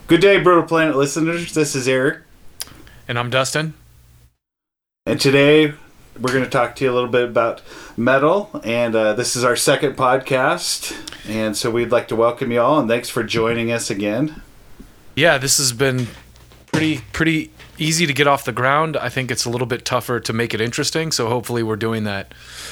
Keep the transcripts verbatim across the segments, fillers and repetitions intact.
Good day, Brutal Planet listeners. This is Eric. And I'm Dustin. And today we're going to talk to you a little bit about metal. And uh, this is our second podcast. And so we'd like to welcome you all. And thanks for joining us again. Yeah, this has been pretty pretty easy to get off the ground. I think it's a little bit tougher to make it interesting. So hopefully we're doing that.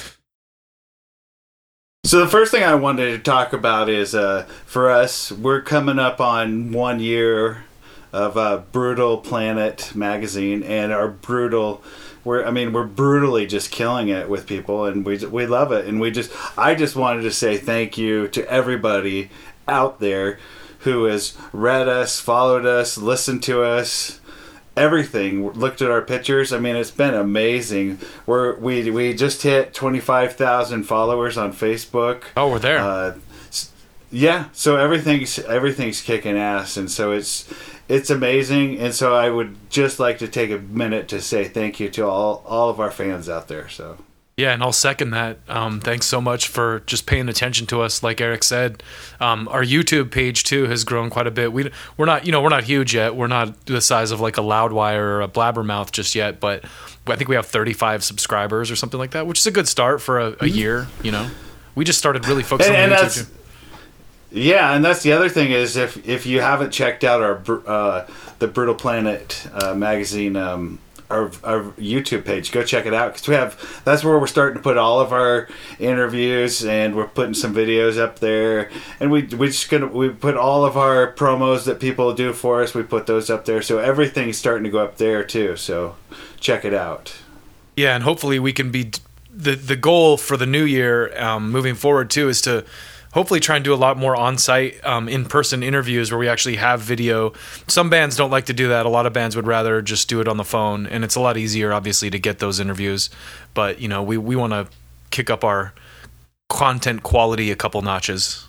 So the first thing I wanted to talk about is, uh, for us, we're coming up on one year of uh, Brutal Planet magazine, and our brutal, we're I mean we're brutally just killing it with people, and we we love it, and we just I just wanted to say thank you to everybody out there who has read us, followed us, listened to us. Everything, looked at our pictures. I mean, it's been amazing. We're we we just hit twenty-five thousand followers on Facebook. Oh, we're there. Uh, yeah, so everything's everything's kicking ass, and so it's it's amazing. And so I would just like to take a minute to say thank you to all all of our fans out there. So. Yeah, and I'll second that. Um, thanks so much for just paying attention to us. Like Eric said, um, our YouTube page too has grown quite a bit. We we're not, you know, we're not huge yet. We're not the size of like a Loudwire or a Blabbermouth just yet, but I think we have thirty-five subscribers or something like that, which is a good start for a, a year. You know, we just started really focusing and, on and YouTube. Yeah, and that's the other thing is if if you haven't checked out our uh, the Brutal Planet uh, magazine. Um, Our, our YouTube page, go check it out, because we have that's where we're starting to put all of our interviews, and we're putting some videos up there, and we we just gonna we put all of our promos that people do for us, we put those up there, so everything's starting to go up there too, so check it out. Yeah, and hopefully we can be the the goal for the new year, um, moving forward too, is to hopefully try and do a lot more on-site, um, in-person interviews where we actually have video. Some bands don't like to do that. A lot of bands would rather just do it on the phone, and it's a lot easier, obviously, to get those interviews. But, you know, we, we want to kick up our content quality a couple notches.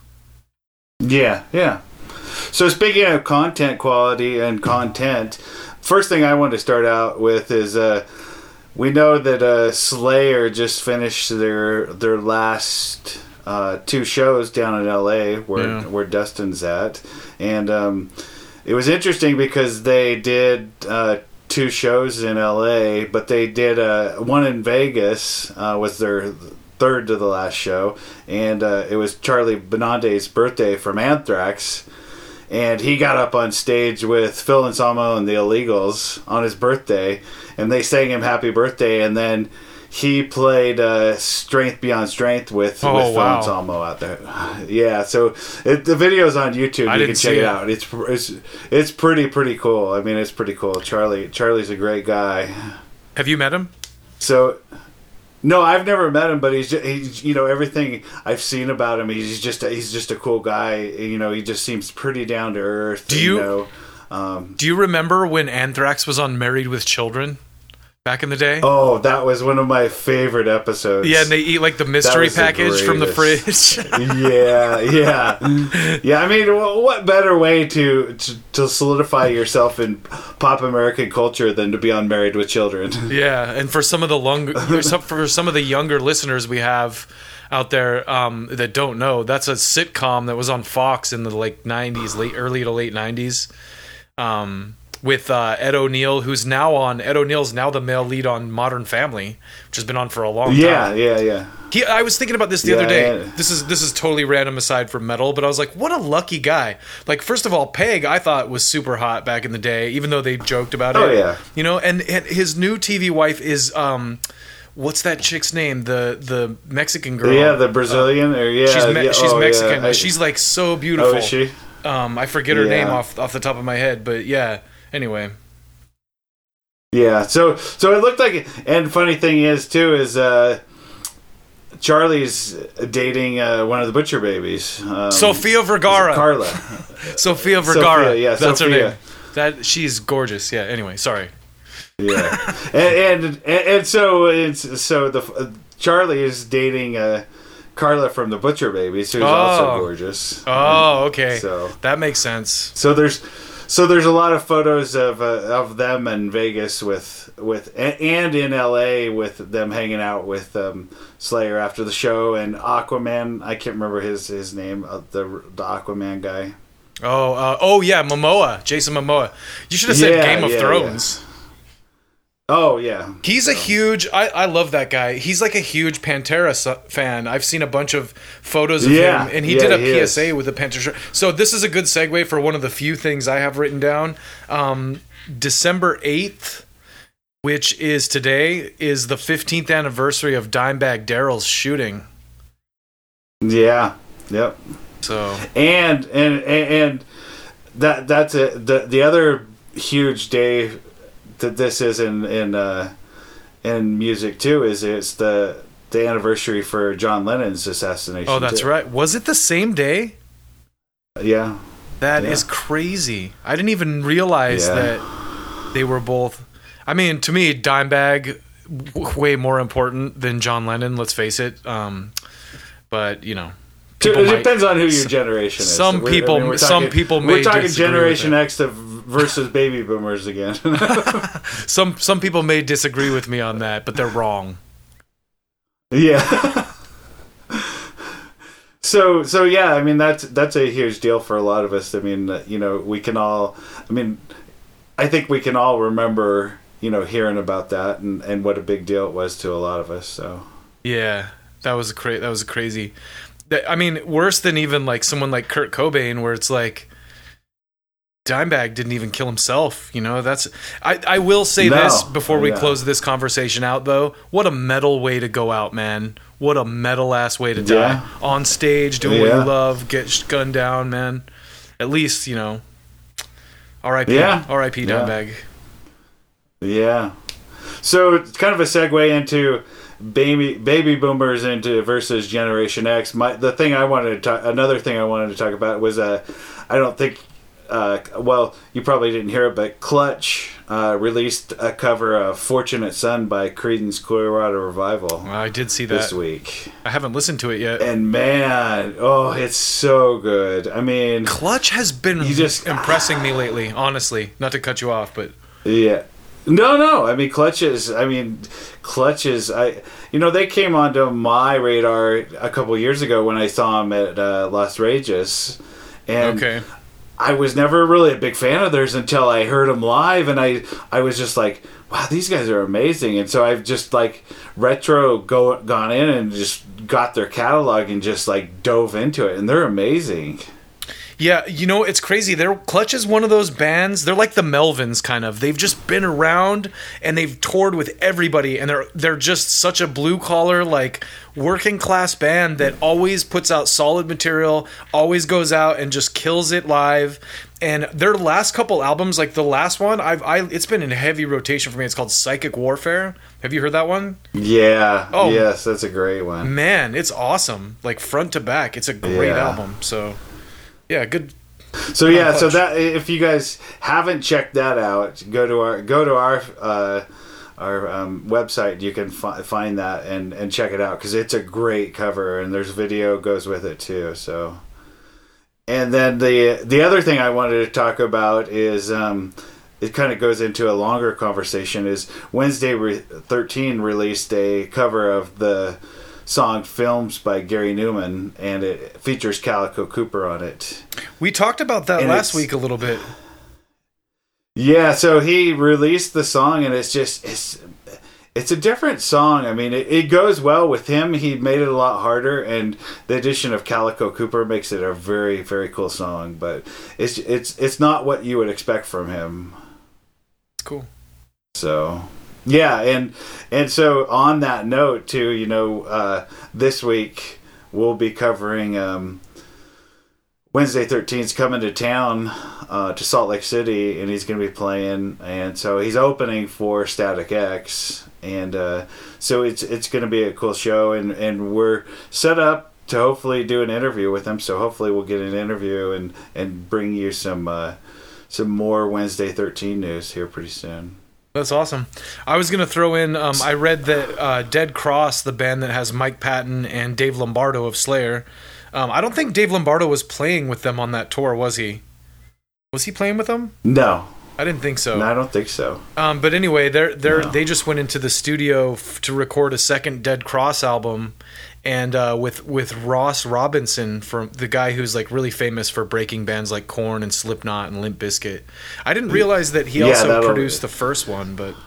Yeah, yeah. So speaking of content quality and content, first thing I want to start out with is uh, we know that uh, Slayer just finished their their last... Uh, two shows down in L A where yeah. where Dustin's at, and um, it was interesting because they did uh, two shows in L A, but they did uh, one in Vegas uh, was their third to the last show, and uh, it was Charlie Benante's birthday from Anthrax, and he got up on stage with Phil Anselmo and the Illegals on his birthday, and they sang him happy birthday, and then he played uh, Strength Beyond Strength with, oh, with Phil wow. Anselmo out there. Yeah, so it, the video's on YouTube. I you didn't can check see it it out. It's it's it's pretty pretty cool. I mean, it's pretty cool. Charlie Charlie's a great guy. Have you met him? So, no, I've never met him, but he's, just, he's you know everything I've seen about him. He's just a, he's just a cool guy. You know, he just seems pretty down to earth. Do you, you know, um, do you remember when Anthrax was on Married with Children? Back in the day? Oh, that was one of my favorite episodes. Yeah, and they eat like the mystery package the from the fridge. yeah, yeah. Yeah, I mean, what better way to, to, to solidify yourself in pop American culture than to be on Married with Children? Yeah, and for some of the long, for some of the younger listeners we have out there um, that don't know, that's a sitcom that was on Fox in the like nineties, late early to late nineties. Um with uh, Ed O'Neill, who's now on... Ed O'Neill's now the male lead on Modern Family, which has been on for a long yeah, time. Yeah, yeah, yeah. He, I was thinking about this the yeah, other day. yeah. This is this is totally random aside from metal, but I was like, what a lucky guy. Like, first of all, Peg, I thought was super hot back in the day, even though they joked about oh, it. Oh, yeah. You know, and, and his new T V wife is... Um, what's that chick's name? The the Mexican girl. Yeah, the Brazilian? Uh, or yeah, she's me- yeah, she's oh, Mexican. Yeah. I, she's, like, so beautiful. Oh, is she? Um, I forget her yeah. name off off the top of my head, but yeah. Anyway... Yeah, so so it looked like, and funny thing is too is uh, Charlie's dating uh, one of the Butcher Babies, um, Sofia Vergara. Carla. Sofia Vergara. Sophia, yeah, that's Sophia. her name. That she's gorgeous. Yeah. Anyway, sorry. Yeah, and, and and so it's so the uh, Charlie is dating uh, Carla from the Butcher Babies, who's oh. also gorgeous. Oh, okay. So that makes sense. So there's. So there's a lot of photos of uh, of them in Vegas with with and in L A with them hanging out with um, Slayer after the show, and Aquaman. I can't remember his his name. Uh, the the Aquaman guy. Oh, uh, oh yeah, Momoa, Jason Momoa. You should have said Yeah, Game of yeah, Thrones. yeah. Oh yeah, He's a huge. I, I love that guy. He's like a huge Pantera su- fan. I've seen a bunch of photos of Yeah, him, and he yeah, did a he P S A is. with the Pantera shirt. So this is a good segue for one of the few things I have written down. Um, December eighth, which is today, is the fifteenth anniversary of Dimebag Darrell's shooting. yeah, yep. So And and and, and that that's a, the the other huge day that this is in in uh, in music too is it's the the anniversary for John Lennon's assassination. oh, that's too. right. Was it the same day? Yeah, That Yeah. is crazy. I didn't even realize Yeah. that they were both. I mean, to me, Dimebag w- way more important than John Lennon. Let's face it. Um, but you know, people it might- depends on who your generation is. some We're- people- we're some people may we're talking disagree with Generation it. X to versus baby boomers again. some some people may disagree with me on that, but they're wrong. Yeah. so so yeah, I mean that's that's a huge deal for a lot of us. I mean, uh, you know, we can all. I mean, I think we can all remember, you know, hearing about that and, and what a big deal it was to a lot of us. So Yeah, that was cra- That was crazy. That- I mean, worse than even like someone like Kurt Cobain, where it's like Dimebag didn't even kill himself. You know, that's. I, I will say No. this before we Yeah. close this conversation out, though. What a metal way to go out, man! What a metal ass way to die Yeah. on stage, doing what Yeah. you love, get sh- gunned down, man. At least you know. R I P Yeah. R I P Yeah. Dimebag. yeah. So it's kind of a segue into baby baby boomers into versus Generation X. My the thing I wanted to talk, another thing I wanted to talk about was uh, I don't think. Uh, well, you probably didn't hear it, but Clutch uh, released a cover of "Fortunate Son" by Creedence Clearwater Revival I did see this that. week, I haven't listened to it yet. and man, oh, it's so good. I mean, Clutch has been You just- impressing me lately, honestly. Not to cut you off, but yeah, no, no. I mean, Clutch is. I mean, Clutch is. I, you know, they came onto my radar a couple years ago when I saw them at uh, Las Vegas, and okay. I was never really a big fan of theirs until I heard them live, and I I was just like, wow, these guys are amazing. And so I've just like retro go gone in and just got their catalog and just like dove into it, and they're amazing. Yeah, you know, it's crazy. Their Clutch is one of those bands. They're like the Melvins, kind of. They've just been around and they've toured with everybody, and they're they're just such a blue collar, like working class band that always puts out solid material, always goes out and just kills it live. And their last couple albums, like the last one, I've I it's been in heavy rotation for me. It's called Psychic Warfare. Have you heard that one? Yeah. Oh. Yes, that's a great one. Man, it's awesome. Like front to back, it's a great Yeah. album. So, yeah, good. So yeah, so Clutch. that if you guys haven't checked that out, go to our go to our uh, our um, website. You can fi- find that and, and check it out because it's a great cover and there's video goes with it too. So, and then the the other thing I wanted to talk about is um, it kind of goes into a longer conversation. Is Wednesday re- thirteen released a cover of the song "Films" by Gary Newman, and it features Calico Cooper on it. We talked about that And last it's- week a little bit. Yeah, so he released the song, and it's just it's it's a different song. I mean, it, it goes well with him. He made it a lot harder, and the addition of Calico Cooper makes it a very very cool song. But it's it's it's not what you would expect from him. It's cool. So yeah, and and so on that note too, you know, uh, this week we'll be covering. Um, Wednesday thirteenth's coming to town, uh, to Salt Lake City, and he's going to be playing, and so he's opening for Static X, and uh, so it's it's going to be a cool show, and, and we're set up to hopefully do an interview with him, so hopefully we'll get an interview and, and bring you some uh, some more Wednesday thirteen news here pretty soon. That's awesome. I was going to throw in, um, I read that uh, Dead Cross, the band that has Mike Patton and Dave Lombardo of Slayer, um, I don't think Dave Lombardo was playing with them on that tour, was he? Was he playing with them? No. I didn't think so. No, I don't think so. Um, but anyway, they're they're No. they just went into the studio f- to record a second Dead Cross album, and uh, with with Ross Robinson, from the guy who's like really famous for breaking bands like Korn and Slipknot and Limp Bizkit. I didn't realize that he Yeah, also that'll- produced the first one, but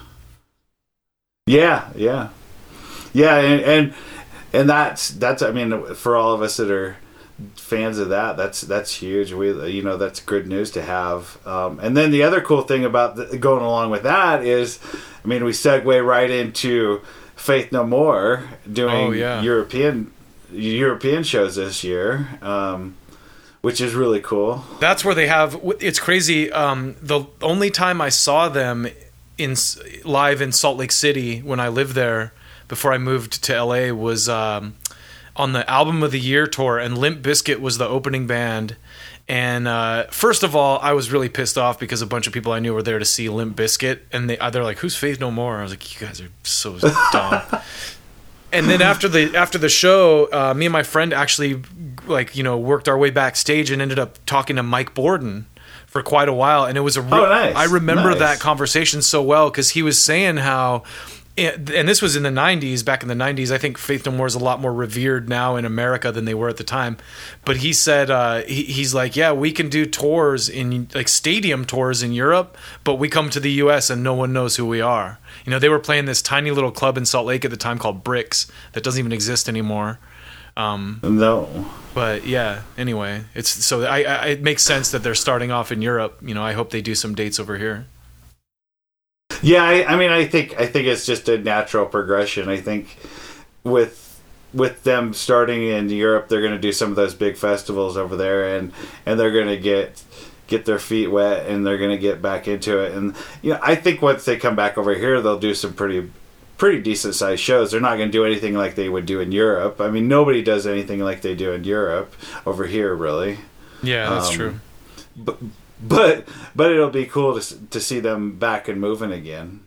Yeah, yeah, yeah, and, and and that's that's I mean, for all of us that are fans of that, that's that's huge. We you know that's good news to have. Um, and then the other cool thing about the, going along with that is, I mean, we segue right into Faith No More doing Oh, yeah. European European shows this year, um, which is really cool. that's where they have. It's crazy. Um, the only time I saw them in live in Salt Lake City when I lived there before I moved to L A was um, on the Album of the Year tour, and Limp Bizkit was the opening band. And uh, first of all, I was really pissed off because a bunch of people I knew were there to see Limp Bizkit, and they they're like, "Who's Faith No More?" I was like, "You guys are so dumb." And then after the after the show, uh, me and my friend actually like you know worked our way backstage and ended up talking to Mike Borden for quite a while, and it was a real, Oh, nice. I remember Nice. that conversation so well because he was saying how, and this was in the nineties, back in the nineties. I think Faith No More is a lot more revered now in America than they were at the time. But he said, uh, he, he's like, yeah, we can do tours in like stadium tours in Europe, but we come to the U S and no one knows who we are. You know, they were playing this tiny little club in Salt Lake at the time called Bricks that doesn't even exist anymore. Um, No. but yeah, anyway, it's so I, I it makes sense that they're starting off in Europe. You know, I hope they do some dates over here. Yeah, I, I mean, I think I think it's just a natural progression. I think with with them starting in Europe, they're going to do some of those big festivals over there, and and they're going to get get their feet wet, and they're going to get back into it. And you know, I think once they come back over here, they'll do some pretty pretty decent sized shows. They're not going to do anything like they would do in Europe. I mean, nobody does anything like they do in Europe over here, really. Yeah, that's Um, true. But but but it'll be cool to s- to see them back and moving again.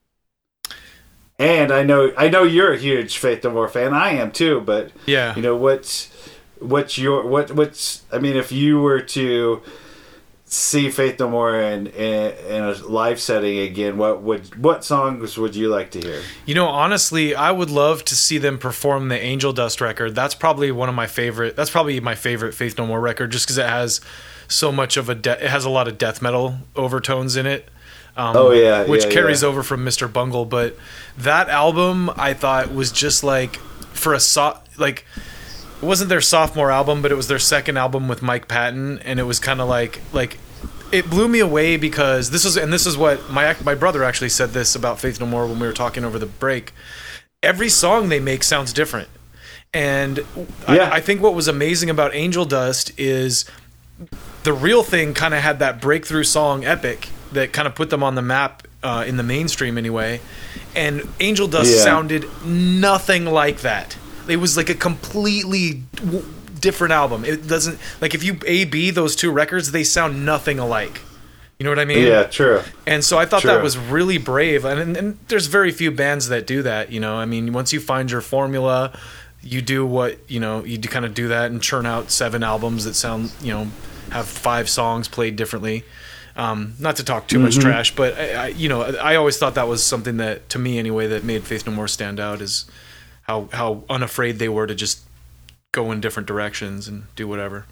And I know I know you're a huge Faith No More fan. I am too. But Yeah. you know what's what's your what what's I mean, if you were to see Faith No More in, in in a live setting again, what would what songs would you like to hear? You know, honestly, I would love to see them perform the Angel Dust record. That's probably one of my favorite. That's probably my favorite Faith No More record, just because it has so much of a de- it has a lot of death metal overtones in it. Um, Oh, yeah, which yeah, carries yeah. over from Mister Bungle. But that album, I thought, was just like for a so like. It wasn't their sophomore album, but it was their second album with Mike Patton, and it was kind of like like it blew me away because this is and this is what my my brother actually said this about Faith No More when we were talking over the break. Every song they make sounds different, and Yeah. I, I think what was amazing about Angel Dust is the real thing kind of had that breakthrough song Epic that kind of put them on the map uh, in the mainstream anyway, and Angel Dust Yeah. sounded nothing like that. It was like a completely w- different album. It doesn't like if you A B those two records, they sound nothing alike. You know what I mean? Yeah, true. And so I thought True. that was really brave. And, and, and there's very few bands that do that. You know, I mean, once you find your formula, you do what you know. You kind of do that and churn out seven albums that sound, you know, have five songs played differently. Um, not to talk too much Mhm. trash, but I, I, you know, I always thought that was something that, to me anyway, that made Faith No More stand out is how how unafraid they were to just go in different directions and do whatever.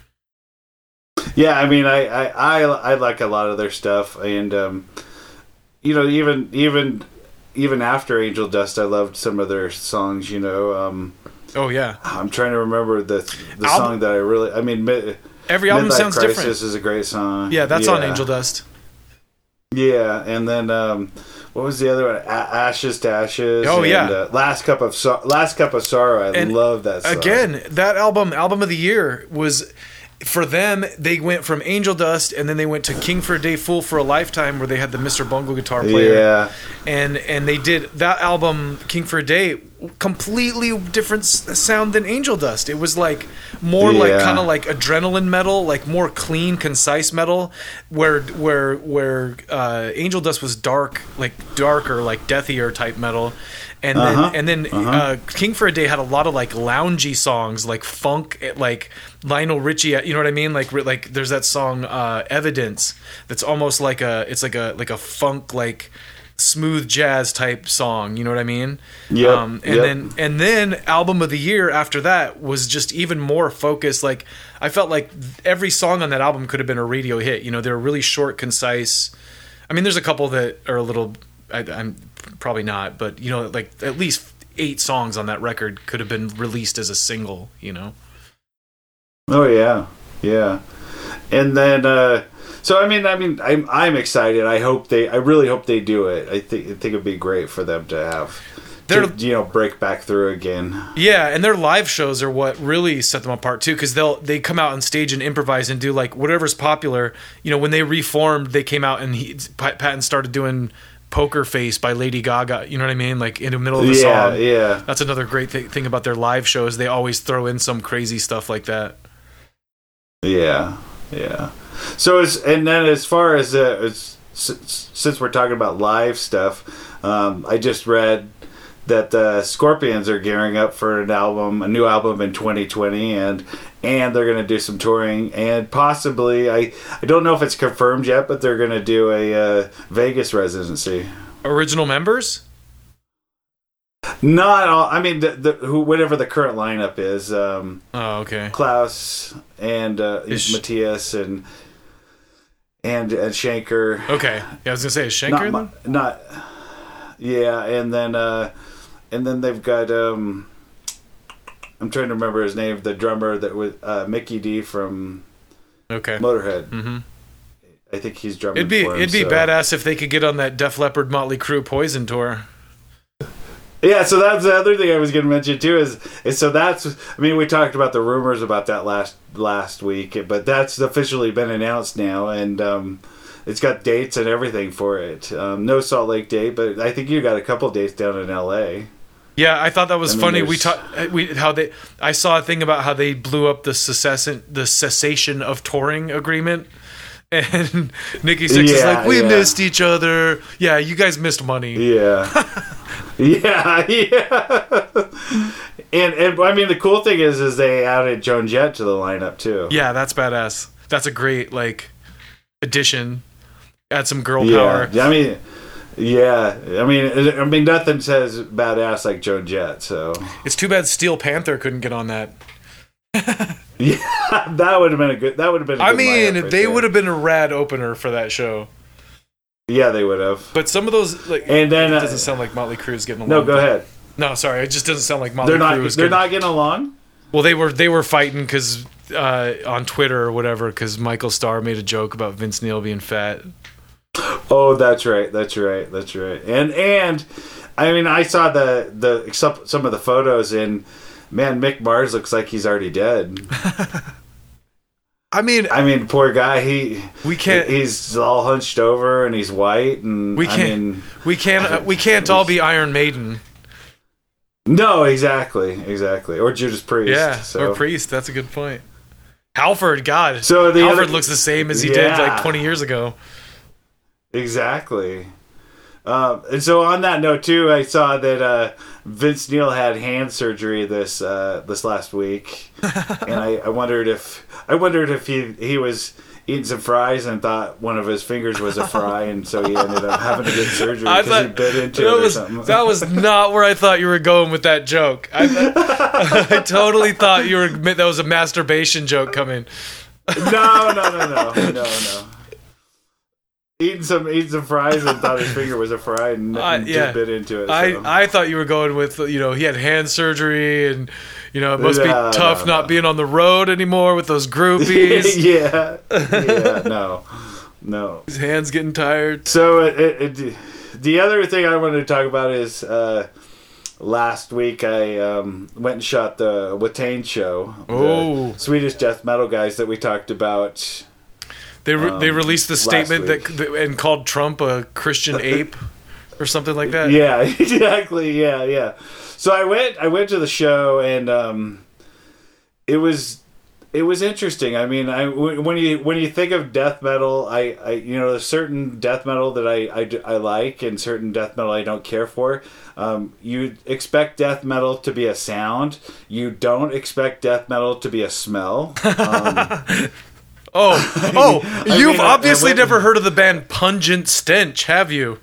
Yeah, I mean, I, I, I, I like a lot of their stuff, and um, you know, even even even after Angel Dust, I loved some of their songs. You know, um, Oh yeah, I'm trying to remember the the Album- song that I really. I mean, Mi- every album Midlife sounds Crisis different. is a great song. Yeah, that's on Angel Dust. Yeah, and then um, what was the other one? A- Ashes to Ashes. Oh, and, yeah. uh, Last Cup of so- Last Cup of Sorrow. I And love that song. Again, that album, album of the year, was for them. They went from Angel Dust, and then they went to King for a Day, Fool for a Lifetime, where they had the Mister Bungle guitar player. Yeah, and and they did that album, King for a Day, completely different s- sound than Angel Dust. It was like more like Yeah. kind of like adrenaline metal, like more clean, concise metal, where where where uh, Angel Dust was dark, like darker, like deathier type metal. And then, Uh-huh, and then uh-huh. uh, King for a Day had a lot of like loungy songs, like funk, like Lionel Richie. You know what I mean? Like, like there's that song uh, "Evidence" that's almost like a, it's like a like a funk, like smooth jazz type song. You know what I mean? Yeah. Um, and yep. then and then album of the year after that was just even more focused. Like I felt like every song on that album could have been a radio hit. You know, they're really short, concise. I mean, there's a couple that are a little. I, I'm probably not, but you know, like at least eight songs on that record could have been released as a single. You know. Oh yeah, yeah, and then. Uh, So I mean, I mean, I'm I'm excited. I hope they. I really hope they do it. I think I think it'd be great for them to have, to, you know, break back through again. Yeah, and their live shows are what really set them apart too, because they'll they come out on stage and improvise and do like whatever's popular. You know, when they reformed, they came out and he, Patton started doing "Poker Face" by Lady Gaga. You know what I mean? Like in the middle of the yeah, song. Yeah, yeah. That's another great th- thing about their live shows. They always throw in some crazy stuff like that. Yeah, yeah. So as and then as far as, uh, as since we're talking about live stuff, um, I just read that the Scorpions are gearing up for an album, a new album in twenty twenty, and and they're going to do some touring, and possibly I I don't know if it's confirmed yet, but they're going to do a uh, Vegas residency. Original members? Not all. I mean, the, the who whatever the current lineup is. Um, oh, okay. Klaus and uh, Is Matthias and. And, and Schenker. Okay, yeah, I was gonna say is Schenker. Not, not yeah, and then uh, and then they've got um, I'm trying to remember his name, the drummer that was uh, Mickey D from okay Motorhead. Mm-hmm. I think he's drumming. It'd be for him, it'd be so. badass if they could get on that Def Leppard, Motley Crue, Poison tour. Yeah, so that's the other thing I was going to mention too. Is, is so that's I mean we talked about the rumors about that last last week, but that's officially been announced now, and um, it's got dates and everything for it. Um, no Salt Lake date, but I think you got a couple dates down in L A. Yeah, I thought that was I mean, funny. there's- We talked we how they I saw a thing about how they blew up the cessation the cessation of touring agreement. And Nikki Sixx is Yeah, like, we yeah. missed each other. Yeah, you guys missed money. Yeah. yeah, yeah. and and I mean the cool thing is is they added Joan Jett to the lineup too. Yeah, that's badass. That's a great like addition. Add some girl Yeah. power. I mean yeah. I mean I mean nothing says badass like Joan Jett, so It's too bad Steel Panther couldn't get on that. yeah, that would have been a good that would have been a I good mean, lineup right they there. would have been a rad opener for that show. Yeah, they would have. But some of those, like, And then, it uh, doesn't sound like Motley Crue's getting along. No, go ahead. No, sorry, it just doesn't sound like Motley They're not Crue was they're getting- not getting along? Well, they were they were fighting because uh, on Twitter or whatever, because Michael Starr made a joke about Vince Neil being fat. Oh, that's right. That's right. That's right. And and I mean, I saw the the some, some of the photos, and man, Mick Mars looks like he's already dead. I mean, I mean, poor guy. He we can't He's all hunched over, and he's white, and we can't I mean, we can't uh, we can't all be Iron Maiden. no, exactly, exactly, or Judas Priest. Yeah, so. or Priest. That's a good point. Halford, God, So the Halford other- looks the same as he did like Yeah. twenty years ago. Exactly. Um, and so on that note too, I saw that uh, Vince Neil had hand surgery this uh, this last week, and I, I wondered if I wondered if he he was eating some fries and thought one of his fingers was a fry, and so he ended up having to get surgery I because he thought bit into that it or was something. that was not where I thought you were going with that joke. I, I totally thought you were that was a masturbation joke coming. no, no, no, no, no, no. Eating some eating some fries and thought his finger was a fry and, Uh, and yeah. just bit into it. So. I, I thought you were going with, you know, he had hand surgery and, you know, it must No, be tough no, not no. being on the road anymore with those groupies. yeah, yeah, no, no. His hands getting tired. So it, it, it, the other thing I wanted to talk about is uh, last week I um, went and shot the Watain show. Oh. The Swedish death metal guys that we talked about. They re- Um, they released the last statement that, week. that and called Trump a Christian ape or something like that. Yeah, exactly. Yeah, yeah. So I went I went to the show, and um, it was it was interesting. I mean, I when you when you think of death metal, I, I you know there's certain death metal that I, I, I like and certain death metal I don't care for. Um, you expect death metal to be a sound. You don't expect death metal to be a smell. Um, Oh, oh, I you've mean, I- I obviously went- never heard of the band Pungent Stench, have you?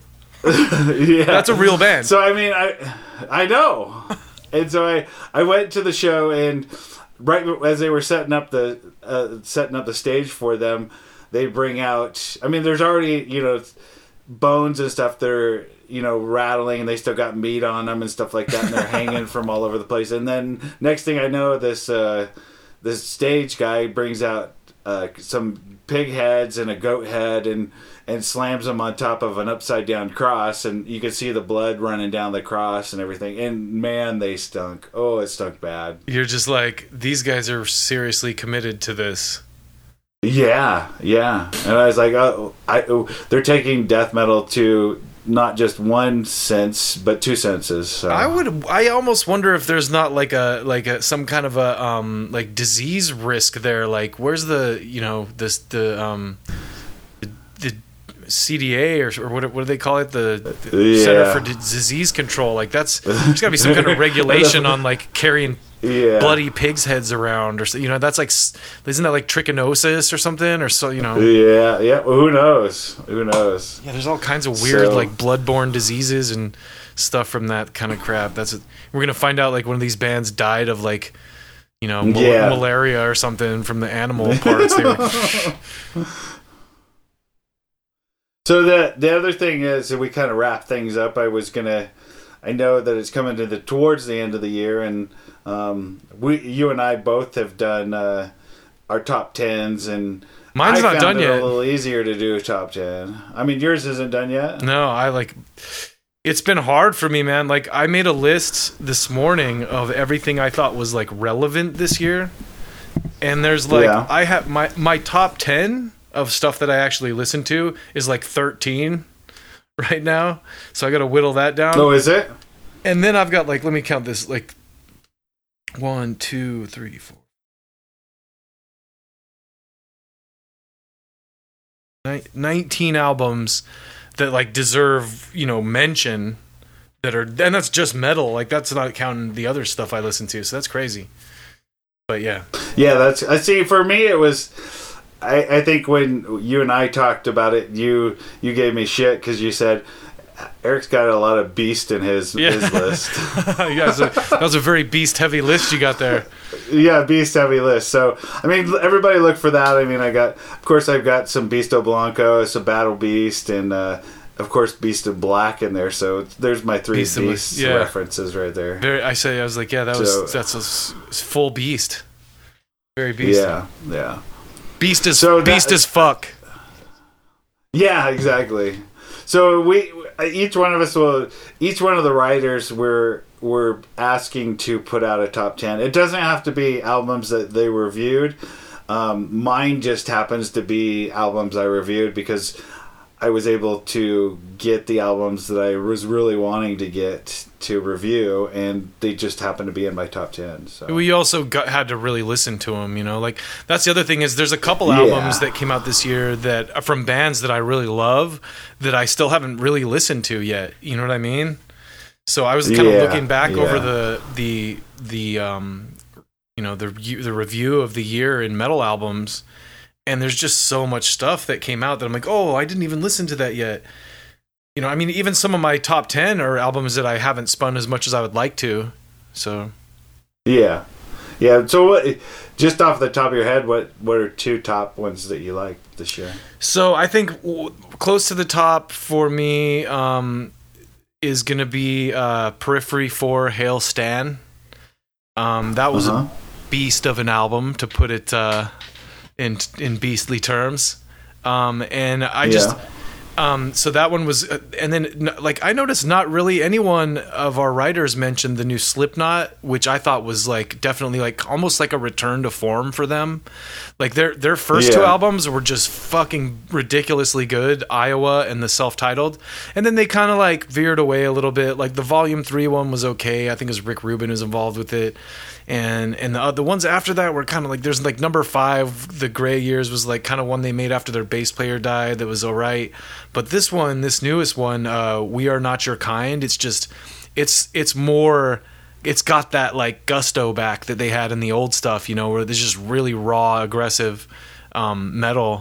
Yeah, That's a real band. So I mean, I I know, and so I I went to the show, and right as they were setting up the uh, setting up the stage for them, they bring out. I mean, there's already you know bones and stuff that are you know rattling, and they still got meat on them and stuff like that, and they're hanging from all over the place. And then next thing I know, this uh, this stage guy brings out uh, some pig heads and a goat head, and and slams them on top of an upside down cross, and you could see the blood running down the cross and everything. And man, they stunk. Oh, it stunk bad. You're just like, these guys are seriously committed to this. Yeah, yeah. And I was like, oh, I, oh, they're taking death metal to not just one sense, but two senses. So. I would. I almost wonder if there's not like a like a some kind of a um like disease risk there. Like, where's the you know this the um the, the C D A or, or what what do they call it, the, the yeah. Center for D- Disease Control? Like, that's there's got to be some kind of regulation on like carrying yeah. bloody pigs' heads around, or you know that's like, isn't that like trichinosis or something, or so you know? Yeah, yeah. Well, who knows? Who knows? Yeah, there's all kinds of weird So- like bloodborne diseases and stuff from that kind of crap. That's we're gonna find out like one of these bands died of like you know mal- Yeah. malaria or something from the animal parts. They were, So the the other thing is, that we kind of wrap things up. I was gonna, I know that it's coming to the towards the end of the year, and um, we, you and I both have done uh, our top tens, and Mine's I not found done it yet. A little easier to do a top ten. I mean, yours isn't done yet. No, I like. It's been hard for me, man. Like, I made a list this morning of everything I thought was like relevant this year, and there's like Yeah. I have my my top ten of stuff that I actually listen to is like thirteen right now. So I got to whittle that down. Oh, is it? And then I've got like, let me count this, like one, two, three, four. Nin- nineteen albums that like deserve, you know, mention that are, and that's just metal. Like, that's not counting the other stuff I listen to. So that's crazy. But yeah. Yeah, that's. I see. For me, it was. I, I think when you and I talked about it, you you gave me shit because you said Eric's got a lot of beast in his Yeah. his list. Yeah, so that was a very beast heavy list you got there. Yeah, beast heavy list. So I mean, everybody look for that. I mean, I got, of course, I've got some Beasto Blanco, some Battle Beast, and uh, of course, Beast of Black in there. So there's my three Beast of- beasts yeah. references right there. Very, I say, I was like, yeah, that was So- that's a s- full beast. Very beast. Yeah, yeah. Beast as So that- beast as fuck. Yeah, exactly. So we each one of us will each one of the writers were were asking to put out a top ten. It doesn't have to be albums that they reviewed. Um, mine just happens to be albums I reviewed because I was able to get the albums that I was really wanting to get to review, and they just happened to be in my top ten. So We also got, had to really listen to them, you know. Like, that's the other thing is there's a couple Yeah. albums that came out this year that from bands that I really love that I still haven't really listened to yet. You know what I mean? So I was kind Yeah, of looking back yeah. over the the the um you know the the review of the year in metal albums, and there's just so much stuff that came out that I'm like, oh, I didn't even listen to that yet. You know, I mean, even some of my top ten are albums that I haven't spun as much as I would like to. So yeah, yeah. So what? Just off the top of your head, what what are two top ones that you like this year? So I think w- close to the top for me um, is going to be uh, Periphery four Hail Stan. Um, that was Uh-huh. a beast of an album, to put it uh, in in beastly terms. Um, and I just... Yeah. Um, so that one was, uh, and then n- like I noticed, not really anyone of our writers mentioned the new Slipknot, which I thought was like definitely like almost like a return to form for them. Like their their first two Yeah. albums were just fucking ridiculously good, Iowa and the self-titled, and then they kind of like veered away a little bit. Like the Volume Three one was okay. I think it was Rick Rubin who's involved with it. And and the uh, the ones after that were kind of like, there's like number five, The Gray Years, was like kind of one they made after their bass player died that was alright. But this one, this newest one, uh, We Are Not Your Kind, it's just, it's it's more, it's got that like gusto back that they had in the old stuff, you know, where there's just really raw, aggressive um, metal.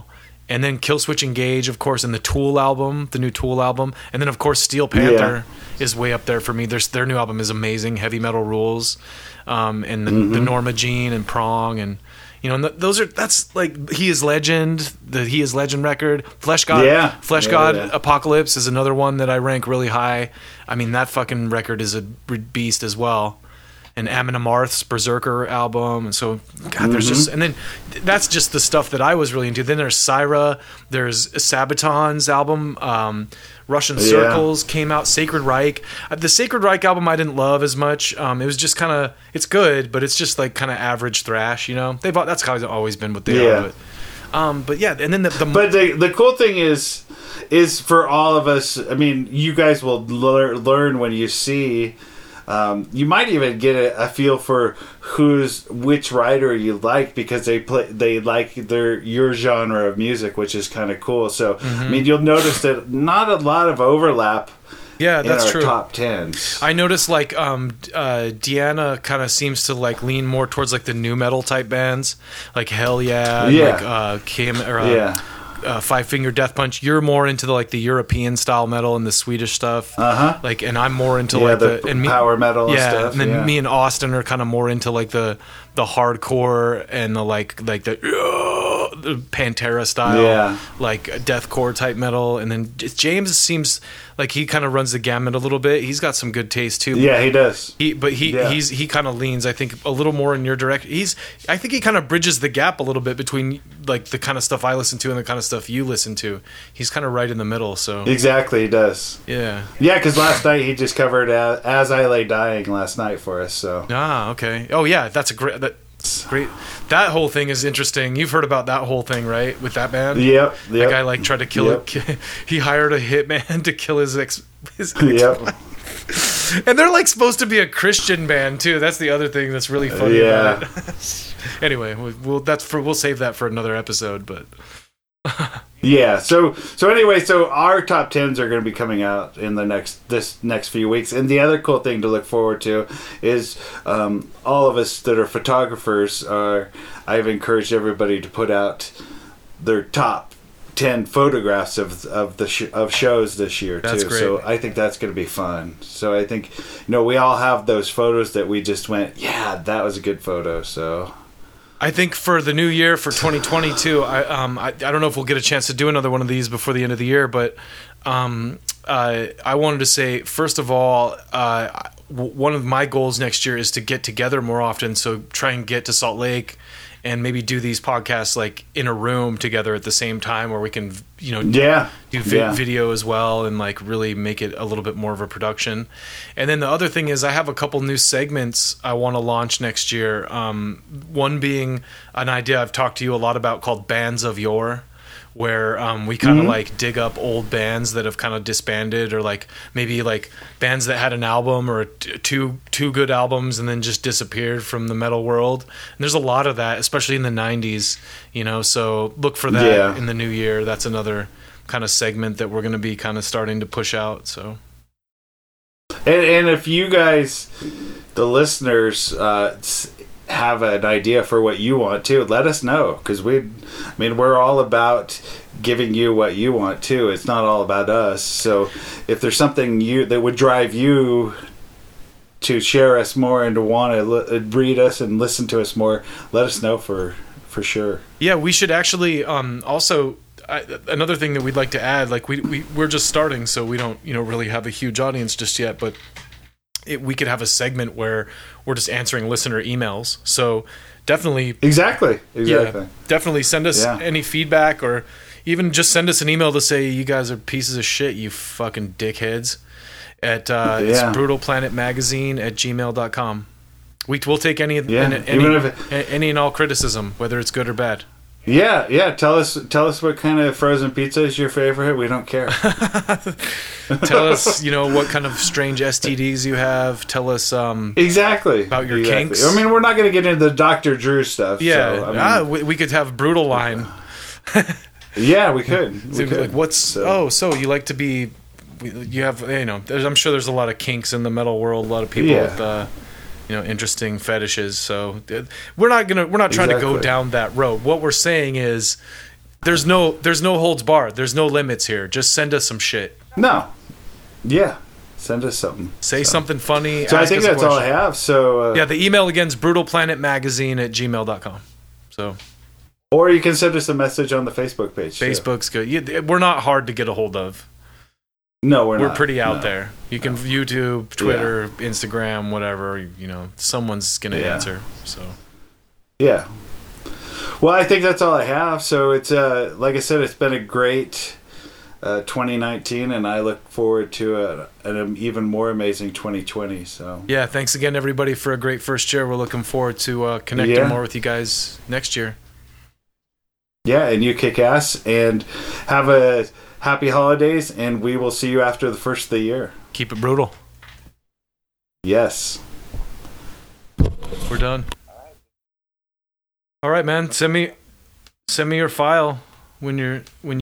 and then Killswitch Engage, of course, and the Tool album, the new Tool album, and then of course Steel Panther yeah. is way up there for me. Their their new album is amazing, Heavy Metal Rules, um, and the, mm-hmm. the Norma Jean and Prong, and you know, and th- those are that's like He Is Legend, the He Is Legend record, Flesh God, yeah. Flesh yeah, God yeah. Apocalypse is another one that I rank really high. I mean, that fucking record is a beast as well. And Amon Amarth's Berserker album, and so God, mm-hmm. there's just, and then that's just the stuff that I was really into. Then there's Syra, there's Sabaton's album, um, Russian yeah. Circles came out, Sacred Reich. Uh, the Sacred Reich album I didn't love as much. Um, it was just kind of, it's good, but it's just like kind of average thrash, you know. They've that's how it's always been what they yeah. are. But, um, but yeah, and then the, the but the the cool thing is, is for all of us. I mean, you guys will lear, learn when you see. Um, you might even get a, a feel for who's which writer you like because they play they like their your genre of music, which is kind of cool. So mm-hmm. I mean, you'll notice that not a lot of overlap. Yeah, that's in our true. Top tens. I noticed like um, uh, Deanna kind of seems to like lean more towards like the new metal type bands, like Hell Yeah, and, yeah, like uh, Kim or uh, yeah. Uh, Five Finger Death Punch. You're more into the like the European style metal and the Swedish stuff. Uh huh. Like, and I'm more into yeah, like the, the and me, power metal. Yeah, and stuff. and then yeah. me and Austin are kind of more into like the the hardcore and the like like the, uh, the Pantera style, yeah. like deathcore type metal. And then James seems like he kind of runs the gamut a little bit. He's got some good taste too. Yeah, he does. He, but he yeah. he's he kind of leans, I think, a little more in your direction. He's I think he kind of bridges the gap a little bit between like the kind of stuff I listen to and the kind of stuff you listen to. He's kind of right in the middle. So exactly, he does. Yeah, yeah. Because last night he just covered uh, "As I Lay Dying" last night for us. So ah, okay. Oh yeah, that's a great. That's great. That whole thing is interesting. You've heard about that whole thing, right? With that band. Yep. yep. That guy like tried to kill yep. it. He hired a hitman to kill his ex. His ex yep. And they're like supposed to be a Christian band too. That's the other thing that's really funny yeah. about it. Anyway, we'll that's for we'll save that for another episode. But yeah. So so anyway, so our top tens are going to be coming out in the next this next few weeks. And the other cool thing to look forward to is um, all of us that are photographers are. I've encouraged everybody to put out their top ten photographs of of the sh- of shows this year that's too. Great. So I think that's going to be fun. So I think you know we all have those photos that we just went, yeah, that was a good photo. So I think for the new year for twenty twenty-two, I um I, I don't know if we'll get a chance to do another one of these before the end of the year, but um uh, I wanted to say first of all, uh, w- one of my goals next year is to get together more often. So try and get to Salt Lake. And maybe do these podcasts like in a room together at the same time, where we can, you know, yeah, do vi- yeah. video as well, and like really make it a little bit more of a production. And then the other thing is, I have a couple new segments I want to launch next year. Um, one being an idea I've talked to you a lot about called Bands of Yore, where um, we kind of mm-hmm. like dig up old bands that have kind of disbanded, or like maybe like bands that had an album or t- two two good albums and then just disappeared from the metal world. And there's a lot of that, especially in the nineties, you know. So look for that yeah. in the new year. That's another kind of segment that we're going to be kind of starting to push out. So, and and if you guys, the listeners, uh, have an idea for what you want too, let us know, because we I mean we're all about giving you what you want too. It's not all about us. So if there's something you that would drive you to share us more and to want to li- read us and listen to us more, let us know for for sure. Yeah, we should actually um also I, another thing that we'd like to add, like we, we we're just starting, so we don't you know really have a huge audience just yet, but It, we could have a segment where we're just answering listener emails. So definitely, exactly, exactly, yeah, definitely send us yeah. any feedback, or even just send us an email to say you guys are pieces of shit, you fucking dickheads. At uh, yeah. it's brutal planet magazine at gmail dot com. We we'll take any yeah. any Even any, if it, any and all criticism, whether it's good or bad. Yeah, yeah. Tell us, tell us what kind of frozen pizza is your favorite. We don't care. Tell us, you know, what kind of strange S T Ds you have. Tell us um, exactly about your exactly. kinks. I mean, we're not going to get into the Doctor Drew stuff. Yeah, so, I mean, ah, we, we could have brutal line. yeah, we could. We so could. Like, what's so. oh, so you like to be? You have, you know, there's, I'm sure there's a lot of kinks in the metal world. A lot of people yeah. with. Uh, you know, interesting fetishes. So we're not gonna we're not trying exactly. to go down that road. What we're saying is there's no there's no holds barred. There's no limits here. Just send us some shit. No. Yeah. Send us something. Say so. something funny. So I think that's all I have. So uh, yeah, the email again is brutal planet magazine at gmail dot com. So. Or you can send us a message on the Facebook page. Facebook's too. good. Yeah, we're not hard to get a hold of. No, we're, we're not. pretty out no. there. You can no. YouTube, Twitter, yeah. Instagram, whatever. You know, someone's gonna yeah. answer. So. Yeah. Well, I think that's all I have. So it's uh, like I said, it's been a great uh, twenty nineteen, and I look forward to a, an even more amazing twenty twenty. So yeah, thanks again, everybody, for a great first year. We're looking forward to uh, connecting yeah. more with you guys next year. Yeah, and you kick ass, and have a happy holidays, and we will see you after the first of the year. Keep it brutal. Yes. We're done. All right, man. Send me, send me your file when you're when.